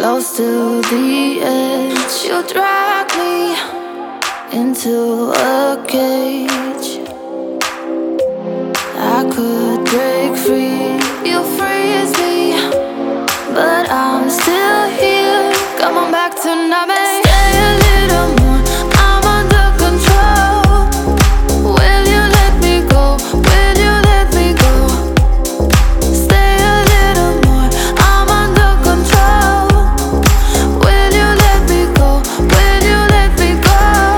Close to the edge, you drag me into a cage. I could break free, you freeze me, but I'm still here. Come on back tonight, babe. Stay a little more, I'm under control. Will you let me go? Will you let me go? Stay a little more, I'm under control. Will you let me go? Will you let me go?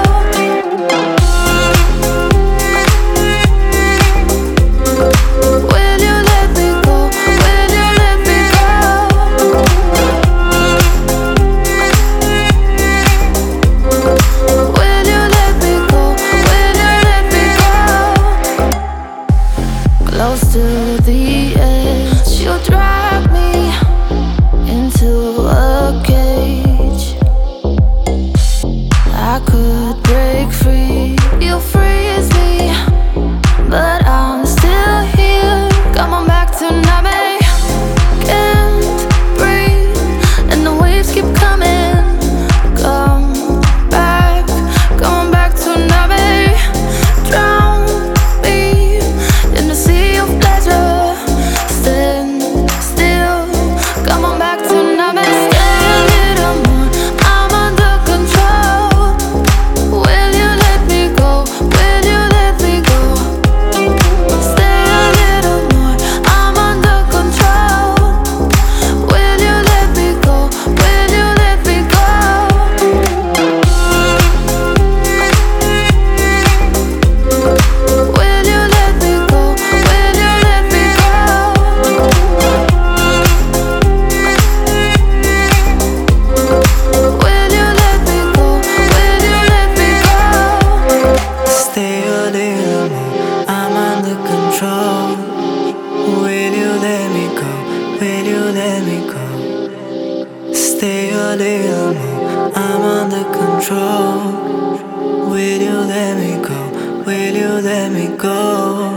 Will you let me go? Will you let me go? Will you let me go? Will you let me go? Close to the edge, you drag me into a cage. I could break free, you freeze me, but I'm still here. Come on back tonight, babe. Can't breathe, and the waves keep coming. Come back tonight, babe. Drown me in the sea of pleasure. Stand still. Come on back tonight, babe. Stay a little more, I'm under control. Will you let me go? Will you let me go? Stay a little more, I'm under control. Will you let me go? Will you let me go? Will you let me go? Will you let me go? Will you let me go? Will you let me go? Stay a little more, I'm under control. Will you let me go? Will you let me go? Stay a little more, I'm under control. Will you let me go? Will you let me go?